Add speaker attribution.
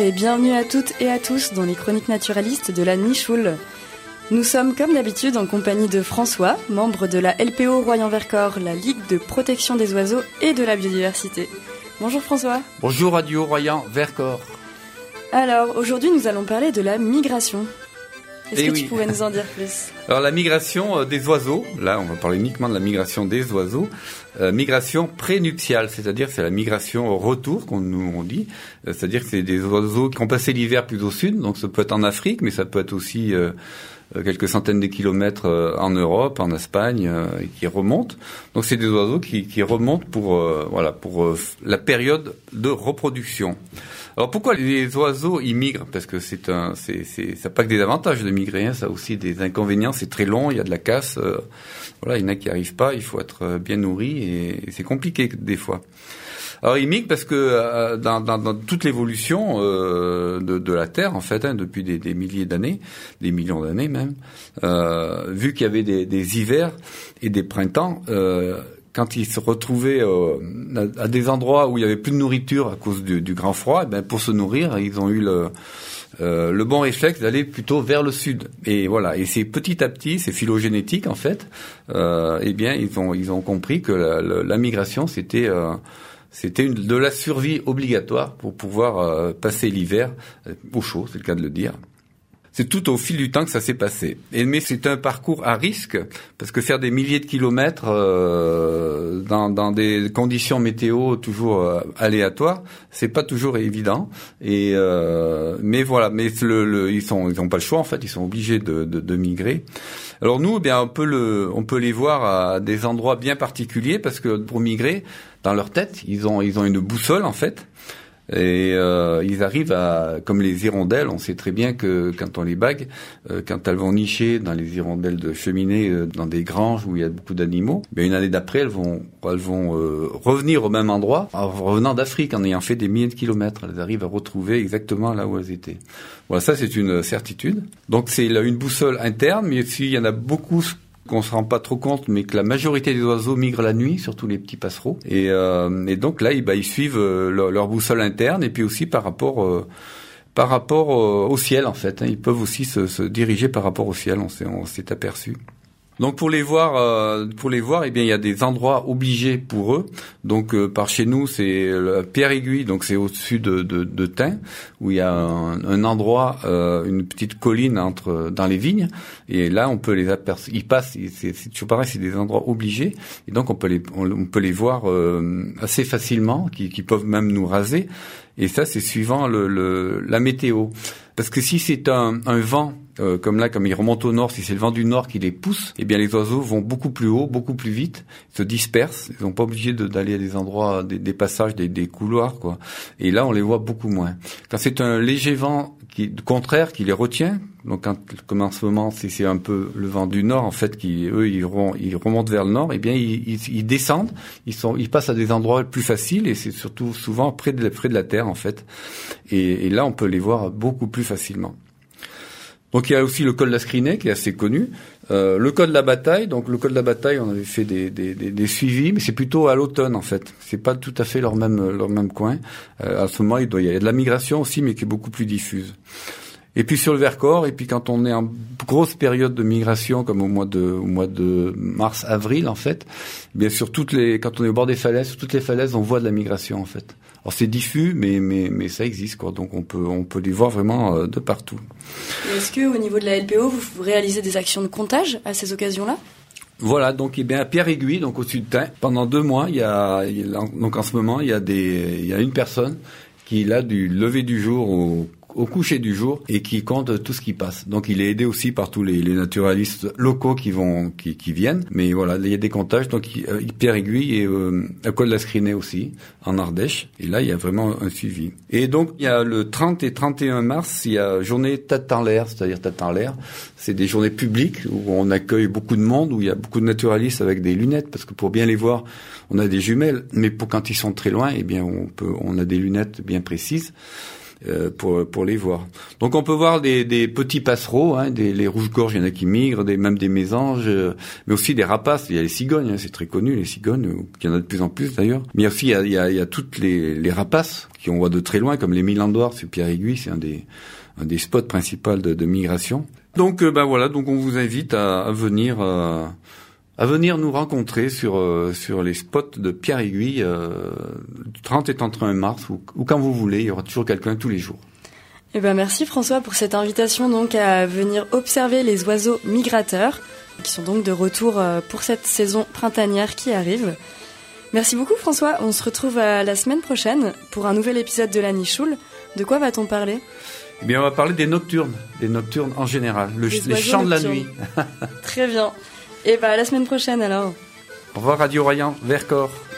Speaker 1: et bienvenue à toutes et à tous dans les chroniques naturalistes de la Nichoul. Nous sommes comme d'habitude en compagnie de François, membre de la LPO Royan-Vercors, la Ligue de protection des oiseaux et de la biodiversité. Bonjour François.
Speaker 2: Bonjour Radio Royan-Vercors.
Speaker 1: Alors, aujourd'hui nous allons parler de la migration. Est-ce que
Speaker 2: oui.
Speaker 1: tu pourrais nous en dire plus ?
Speaker 2: Alors la migration des oiseaux, là on va parler uniquement de la migration des oiseaux, migration prénuptiale, c'est-à-dire c'est la migration au retour on dit, c'est-à-dire que c'est des oiseaux qui ont passé l'hiver plus au sud, donc ça peut être en Afrique, mais ça peut être aussi quelques centaines de kilomètres en Europe, en Espagne, et qui remontent. Donc c'est des oiseaux qui remontent pour la période de reproduction. Alors pourquoi les oiseaux ils migrent ? Parce que ça n'a pas que des avantages de migrer, hein, ça a aussi des inconvénients. C'est très long, il y a de la casse. Il y en a qui arrivent pas. Il faut être bien nourri et c'est compliqué des fois. Alors ils migrent parce que dans toute l'évolution de la Terre en fait, hein, depuis des milliers d'années, des millions d'années même, vu qu'il y avait des hivers et des printemps. Quand ils se retrouvaient à des endroits où il y avait plus de nourriture à cause du grand froid, et pour se nourrir, ils ont eu le bon réflexe d'aller plutôt vers le sud. Et voilà. Et c'est petit à petit, c'est phylogénétique en fait. Ils ont compris que la migration c'était de la survie obligatoire pour pouvoir passer l'hiver au chaud, c'est le cas de le dire. C'est tout au fil du temps que ça s'est passé. Mais c'est un parcours à risque, parce que faire des milliers de kilomètres dans des conditions météo toujours aléatoires, c'est pas toujours évident. Mais ils ont pas le choix en fait, ils sont obligés de migrer. Alors nous, on peut les voir à des endroits bien particuliers, parce que pour migrer, dans leur tête, ils ont une boussole en fait. Et ils arrivent comme les hirondelles, on sait très bien que quand on les bague, quand elles vont nicher dans les hirondelles de cheminée, dans des granges où il y a beaucoup d'animaux, une année d'après elles vont revenir au même endroit, en revenant d'Afrique, en ayant fait des milliers de kilomètres. Elles arrivent à retrouver exactement là où elles étaient. Voilà, ça c'est une certitude. Donc c'est une boussole interne, mais aussi il y en a beaucoup qu'on se rend pas trop compte, mais que la majorité des oiseaux migrent la nuit, surtout les petits passereaux. Et donc là, ils suivent leur boussole interne, et puis aussi par rapport au ciel en fait. Hein. Ils peuvent aussi se diriger par rapport au ciel. On s'est aperçu. Donc pour les voir, il y a des endroits obligés pour eux. Donc par chez nous, c'est la Pierre-Aiguille, donc c'est au-dessus de Tain, où il y a un endroit, une petite colline dans les vignes, et là on peut les apercevoir. Ils passent, c'est toujours pareil, c'est des endroits obligés, et donc on peut les voir assez facilement, qui peuvent même nous raser. Et ça, c'est suivant la météo. Parce que si c'est un vent, comme ils remontent au nord, si c'est le vent du nord qui les pousse, les oiseaux vont beaucoup plus haut, beaucoup plus vite, se dispersent. Ils sont pas obligés d'aller à des endroits, des passages, des couloirs, quoi. Et là, on les voit beaucoup moins. Quand c'est un léger vent contraire qui les retient, donc comme en ce moment, c'est un peu le vent du nord, en fait, ils remontent vers le nord, ils descendent, ils passent à des endroits plus faciles, et c'est surtout souvent près de la terre, en fait. Et là, on peut les voir beaucoup plus facilement. Donc il y a aussi le col de la Scrinée qui est assez connu. Le col de la Bataille, on avait fait des suivis, mais c'est plutôt à l'automne en fait. C'est pas tout à fait leur même coin. À ce moment, il y a de la migration aussi, mais qui est beaucoup plus diffuse. Et puis sur le Vercors, et puis quand on est en grosse période de migration, comme au mois de mars-avril en fait, bien sûr quand on est au bord des falaises, sur toutes les falaises, on voit de la migration en fait. Alors c'est diffus, mais ça existe quoi. Donc on peut les voir vraiment de partout.
Speaker 1: Et est-ce que au niveau de la LPO, vous réalisez des actions de comptage à ces occasions-là ?
Speaker 2: Voilà, donc à Pierre-Aiguille, donc au sud de Tain, pendant 2 mois, donc en ce moment, il y a une personne qui là du lever du jour au coucher du jour et qui compte tout ce qui passe. Donc il est aidé aussi par tous les naturalistes locaux qui viennent. Mais voilà, il y a des comptages. Donc Pierre-Aiguille et à col de la Scrinée aussi, en Ardèche. Et là, il y a vraiment un suivi. Et donc il y a le 30 et 31 mars, il y a journée tête en l'air, c'est-à-dire tête en l'air. C'est des journées publiques où on accueille beaucoup de monde, où il y a beaucoup de naturalistes avec des lunettes, parce que pour bien les voir, on a des jumelles. Mais quand ils sont très loin, on a des lunettes bien précises. pour les voir. Donc on peut voir des petits passereaux, les rouges-gorges, il y en a qui migrent, même des mésanges, mais aussi des rapaces. Il y a les cigognes, c'est très connu, les cigognes, il y en a de plus en plus d'ailleurs. Mais aussi il y a toutes les rapaces qu'on voit de très loin, comme les Milandoirs sur Pierre-Aiguille, c'est un des spots principaux de migration. Donc voilà, donc on vous invite à venir nous rencontrer sur les spots de Pierre-Aiguille, 30 et 31 mars, ou quand vous voulez, il y aura toujours quelqu'un tous les jours.
Speaker 1: Eh ben merci François pour cette invitation donc à venir observer les oiseaux migrateurs, qui sont donc de retour pour cette saison printanière qui arrive. Merci beaucoup François, on se retrouve la semaine prochaine pour un nouvel épisode de la Nichoule. De quoi va-t-on parler ?
Speaker 2: Eh bien on va parler des nocturnes en général, les chants de la nuit.
Speaker 1: Très bien. Et à la semaine prochaine alors.
Speaker 2: Au revoir Radio Royan Vercors.